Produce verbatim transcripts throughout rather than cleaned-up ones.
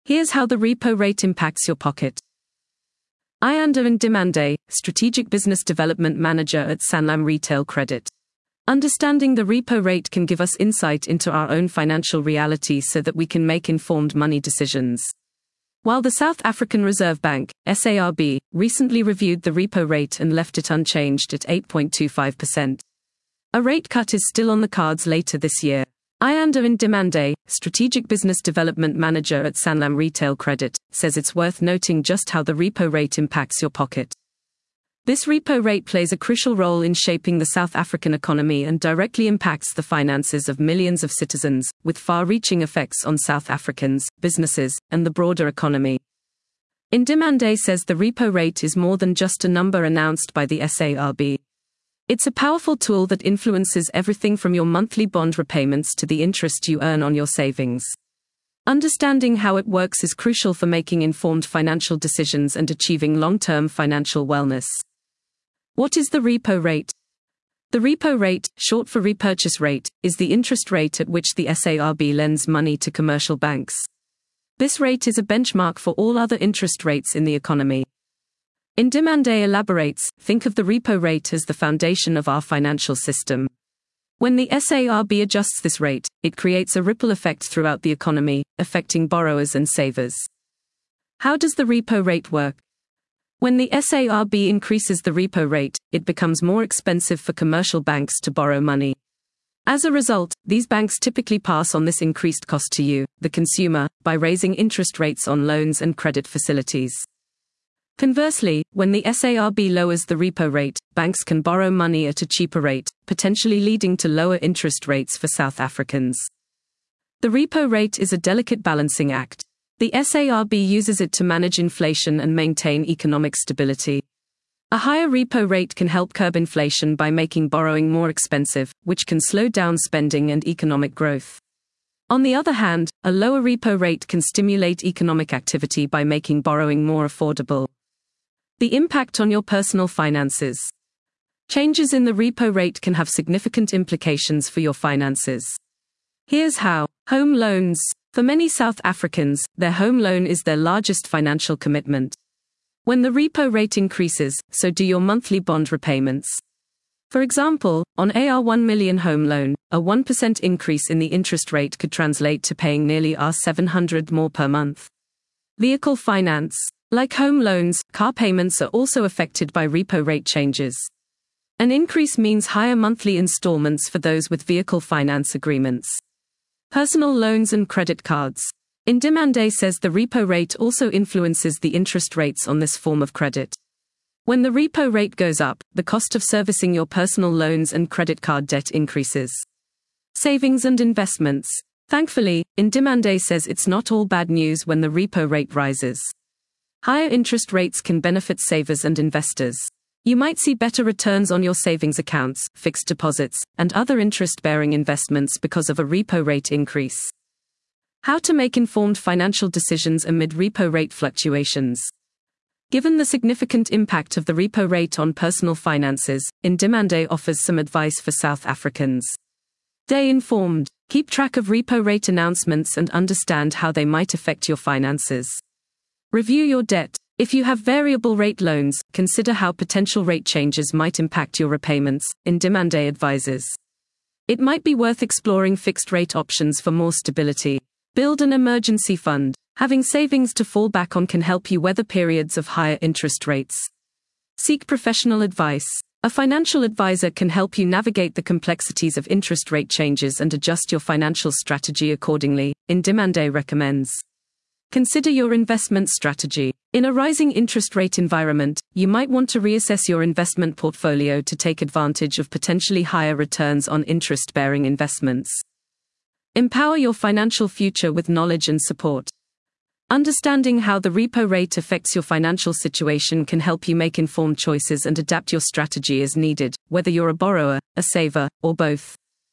Here's how the repo rate impacts your pocket. Ayanda Ndimande, Strategic Business Development Manager at Sanlam Retail Credit. Understanding the repo rate can give us insight into our own financial reality so that we can make informed money decisions. While the South African Reserve Bank, S A R B, recently reviewed the repo rate and left it unchanged at eight point two five percent. A rate cut is still on the cards later this year. Ayanda Ndimande, Strategic Business Development Manager at Sanlam Retail Credit, says it's worth noting just how the repo rate impacts your pocket. This repo rate plays a crucial role in shaping the South African economy and directly impacts the finances of millions of citizens, with far-reaching effects on South Africans, businesses, and the broader economy. Ndimande says the repo rate is more than just a number announced by the S A R B. It's a powerful tool that influences everything from your monthly bond repayments to the interest you earn on your savings. Understanding how it works is crucial for making informed financial decisions and achieving long-term financial wellness. What is the repo rate? The repo rate, short for repurchase rate, is the interest rate at which the S A R B lends money to commercial banks. This rate is a benchmark for all other interest rates in the economy. Ndimande elaborates, think of the repo rate as the foundation of our financial system. When the S A R B adjusts this rate, it creates a ripple effect throughout the economy, affecting borrowers and savers. How does the repo rate work? When the S A R B increases the repo rate, it becomes more expensive for commercial banks to borrow money. As a result, these banks typically pass on this increased cost to you, the consumer, by raising interest rates on loans and credit facilities. Conversely, when the S A R B lowers the repo rate, banks can borrow money at a cheaper rate, potentially leading to lower interest rates for South Africans. The repo rate is a delicate balancing act. The S A R B uses it to manage inflation and maintain economic stability. A higher repo rate can help curb inflation by making borrowing more expensive, which can slow down spending and economic growth. On the other hand, a lower repo rate can stimulate economic activity by making borrowing more affordable. The impact on your personal finances. Changes in the repo rate can have significant implications for your finances. Here's how. Home loans. For many South Africans, their home loan is their largest financial commitment. When the repo rate increases, so do your monthly bond repayments. For example, on a R one million home loan, a one percent increase in the interest rate could translate to paying nearly R seven hundred more per month. Vehicle finance. Like home loans, car payments are also affected by repo rate changes. An increase means higher monthly installments for those with vehicle finance agreements. Personal loans and credit cards. Ndimande says the repo rate also influences the interest rates on this form of credit. When the repo rate goes up, the cost of servicing your personal loans and credit card debt increases. Savings and investments. Thankfully, Ndimande says it's not all bad news when the repo rate rises. Higher interest rates can benefit savers and investors. You might see better returns on your savings accounts, fixed deposits, and other interest-bearing investments because of a repo rate increase. How to make informed financial decisions amid repo rate fluctuations. Given the significant impact of the repo rate on personal finances, Ndimande offers some advice for South Africans. Stay informed. Keep track of repo rate announcements and understand how they might affect your finances. Review your debt. If you have variable rate loans, consider how potential rate changes might impact your repayments, Ndimande advises. It might be worth exploring fixed rate options for more stability. Build an emergency fund. Having savings to fall back on can help you weather periods of higher interest rates. Seek professional advice. A financial advisor can help you navigate the complexities of interest rate changes and adjust your financial strategy accordingly, Ndimande recommends. Consider your investment strategy. In a rising interest rate environment, you might want to reassess your investment portfolio to take advantage of potentially higher returns on interest-bearing investments. Empower your financial future with knowledge and support. Understanding how the repo rate affects your financial situation can help you make informed choices and adapt your strategy as needed, whether you're a borrower, a saver, or both.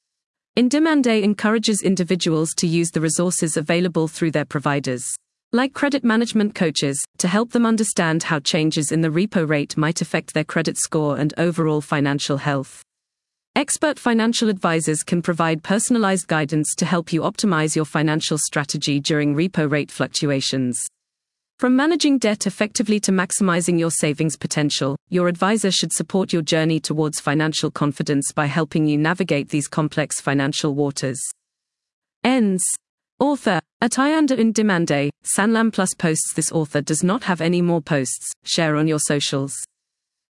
Ndimande encourages individuals to use the resources available through their providers, like credit management coaches, to help them understand how changes in the repo rate might affect their credit score and overall financial health. Expert financial advisors can provide personalized guidance to help you optimize your financial strategy during repo rate fluctuations. From managing debt effectively to maximizing your savings potential, your advisor should support your journey towards financial confidence by helping you navigate these complex financial waters. Ends. Author. At I Anda Un Demande, Sanlam Plus posts. This author does not have any more posts. Share on your socials.